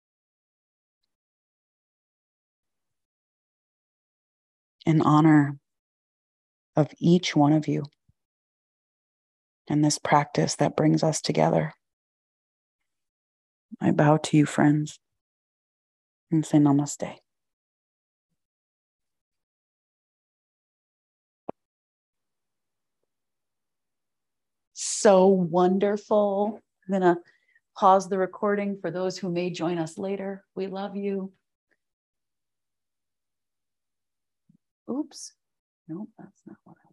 In honor of each one of you and this practice that brings us together, I bow to you, friends, and say namaste. So wonderful. I'm going to pause the recording for those who may join us later. We love you. Oops. Nope, that's not what I